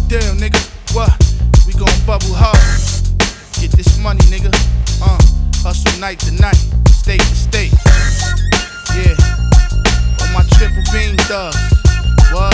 deal, nigga? What? We gon' bubble hard. Get this money, nigga. Hustle night to night, state to state. Yeah. On my triple beam thugs. What?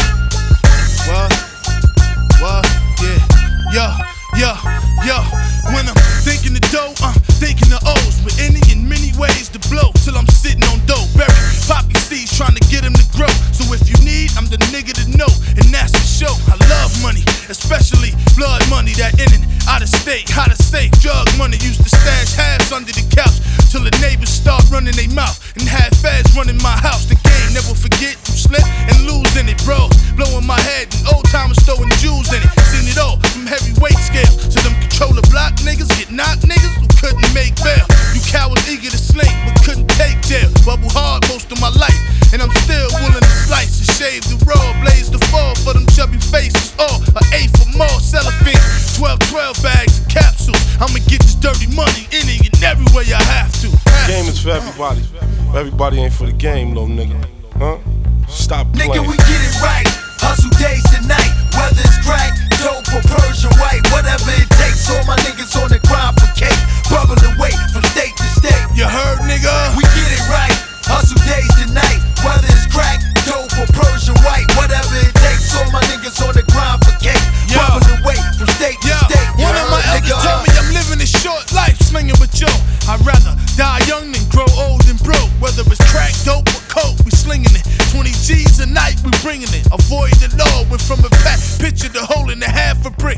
Yeah. When I'm thinking the dough, thinking the O's. With any and many ways to blow. Till I'm sitting on dough. Berry poppy seeds trying to get them to grow. So if you need, I'm the nigga to know. And that's for sure. I love money, especially blood money. That in and out of state, how to say drug money. Used to stash halves under the couch. Till the neighbors start running their mouth. And had fads running my house. The game, never forget, you slip and lose in it, bro. Blowing my head and old timers throwing jewels in it. Seen it all from heavyweight scale. To them controller block niggas, get knocked niggas who couldn't make bail. You cowards eager to slink but couldn't take jail. Bubble hard most of my life, and I'm still willing to slice and shave the raw, blaze the fall for them chubby faces. All an eighth or more cellophane, 12 bags of capsules. I'ma get this dirty money any and every way I have to. Game is for everybody. Everybody ain't for the game, little nigga. Huh? Stop playing. Nigga, we get it right. Hustle days and night. Whether it's crack, dope, or Persian white, whatever it takes. All my niggas on the grind for cake, bubbling weight from state to state. You heard, nigga? We get it right. Hustle days and night. Whether it's crack, dope, or Persian white, whatever it takes. All my niggas on the grind for cake, bubbling weight from state to state. One of my elders tell me I'm living a short life, slinging with Joe. I'd rather die young than grow old and broke. Whether it's crack, dope, or coke, we slinging it. 20 G's a night, we bringing it. Avoid the law, went from a pack, picture the hole in the half a brick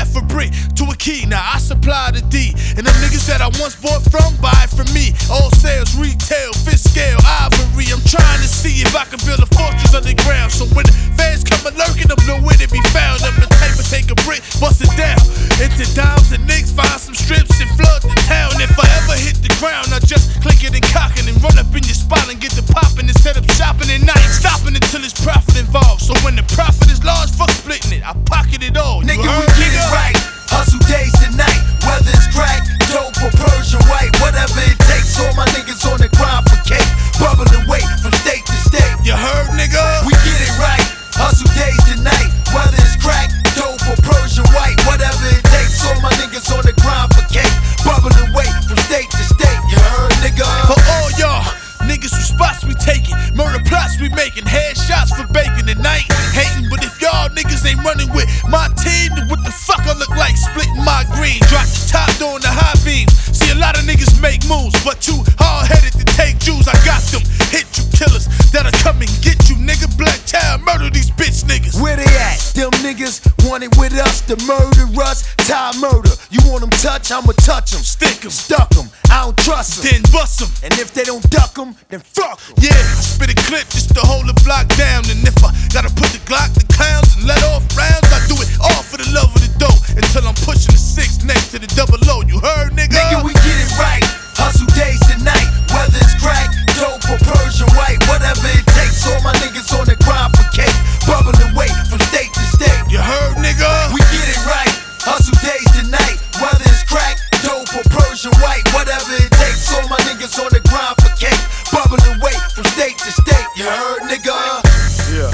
to a key. Now I supply the D, and them niggas that I once bought from buy from me. All sales, retail, fifth scale, ivory. I'm trying to see if I can build a fortress underground. So when the fans come a lurking, I'm nowhere to be found. I'm the type to take a brick, bust it down into dimes and nicks, find some strips and flood the town. If I ever hit the ground, I just click it and cock it and run up in your spot and get the popping instead of shopping at night. Stopping until it's profit involved. So when the profit is large, fuck splitting it. I pocket it all. Nigga, we get it right. Hustle days and night. Whether it's crack, dope, or Persian white, whatever it takes. All my niggas on the grind for cake, bubbling weight from state to state. You heard, nigga? We get it right. Hustle days and night. Whether it's crack, dope, or Persian white, whatever it takes. All my niggas on the grind for cake, bubbling weight from state to state. You heard, nigga? For all y'all niggas who spots we taking, murder plots we making, headshots for bacon at night. Hating, but if y'all niggas ain't running with my team, then what the fuck I look like splitting my green? Drop the top doing the high beams. See a lot of niggas make moves, but too hard-headed to take Jews. I got them hit you killers that'll come and get you, nigga. Black child, murder these bitch niggas. Where they at? Them niggas want it with us to murder us. Tie murder. You want them touch? I'ma touch them. Stick 'em, Stuck them. I don't trust them. then bust 'em. And if they don't duck them, then fuck them. Yeah, I spit a clip just to hold the block down. And if I gotta put the Glock to clowns and let off rounds, I do it all for the love of the dough. Until I'm pushing the 6 next to the double O. You heard, nigga? Nigga, we get it right. Hustle days and night. Whether it's crack, dope, or Persian white, whatever it takes. All my niggas on the grind for cake, bubbling weight from state to state. You heard, nigga? We get it right. Hustle days and night. Whether it's crack, dope, or Persian white, whatever it takes. All my niggas on the grind for cake, bubbling weight from state to state. You heard, nigga? Yeah.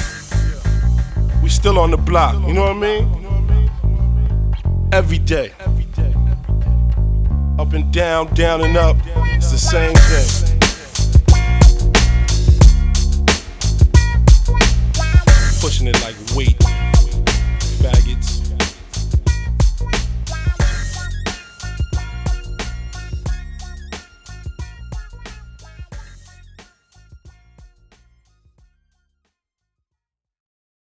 We still on the block, you know what I mean? Every day. Up and down, down and up. It's the same thing. Pushing it like weight. Faggots.